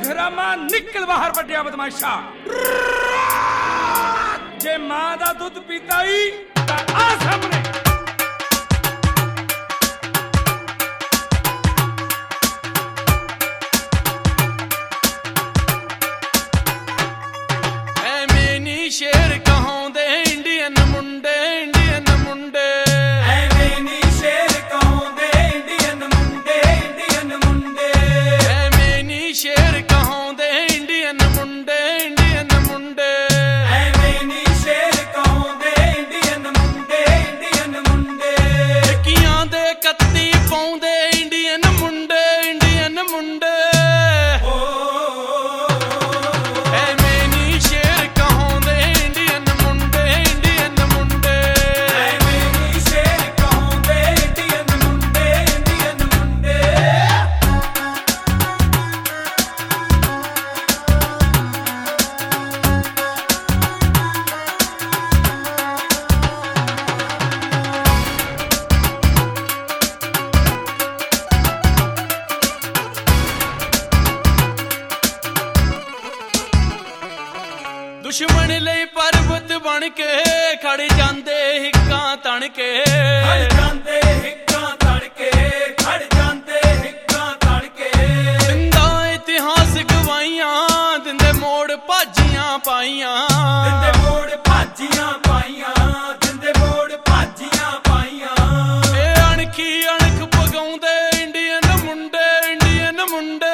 हरामा निकल बाहर बड्डिया बदमाशा जे मां दा दुध पीता ही तां आ सामने शेर कहांदे इंडियन मुंडे इंडियन मुंडे ऐवें नी शेर कहांदे इंडियन मुंडे इंडियन मुंडे ऐवें नी शेर कहांदे इंडियन मुंडे इंडियन मुंडे ऐवें नी शेर कहांदे इंडियन मुंडे इंडियन मुंडे कियां दे कत्ती पाउंदे इंडियन मुंडे इंडियन मुंडे दुश्मन लई पर्वत बन के खड़ जांदे हिक्कां तण के खड़ जांदे हिक्कां तण के खड़ जांदे हिक्कां तण के दिंदा इतिहास गवाइयां दिंदे मोड़ भाजियां पाइयां दिंदे मोड़ भाजियां पाइयां दिंदे मोड़ भाजियां पाइयां ए अणखी अणख पगाउंदे इंडियन मुंडे इंडियन मुंडे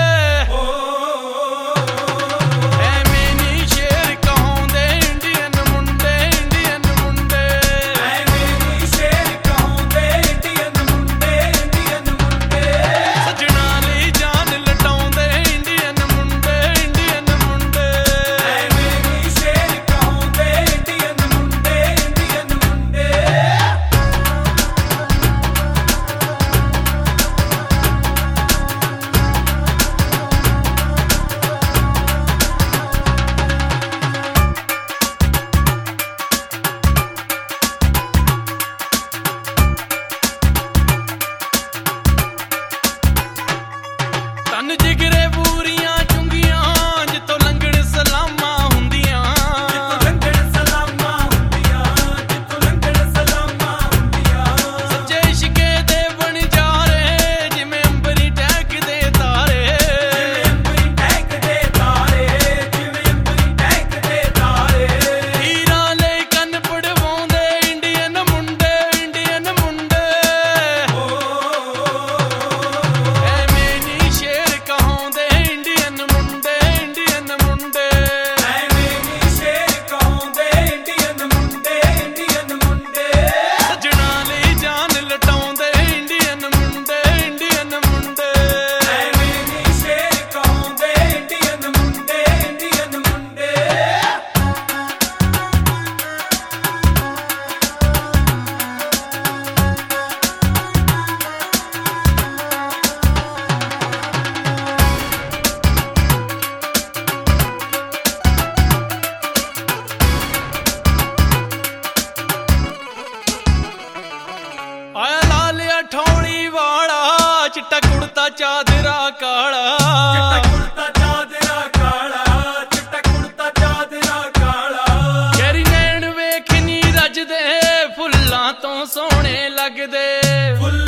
जिगरे पूरियां चुंगियां जितों लंघण सलामां हुंदियां जितों लंघण सलामां हुंदियां जितों लंघण सलामां हुंदियां सच्चे इश्के दे बन जा रहे जिवें अंबरी टहकदे तारे जिवें अंबरी टहकदे तारे जिवें अंबरी टहकदे तारे हीरा लई कन्न पड़वाउंदे इंडियन मुंडे इंडियन मुंडे ऐवें नी शेर कहांदे इंडियन मुंडे इंडियन मुंडे ऐवें नी शेर कहांदे इंडियन मुंडे इंडियन मुंडे सजना लई जान लटाउंदे इंडियन मुंडे इंडियन मुंडे ऐवें नी शेर कहांदे इंडियन मुंडे इंडियन मुंडे आया लालिया ठौली वाला चिट्टा कुड़ता चादरा काला चिट्टा कुड़ता चादरा काला चिट्टा कुड़ता चादरा काला गहरी नैन वेख नी रजदे फुल्लां तो सोहणे लगदे फुੱਲ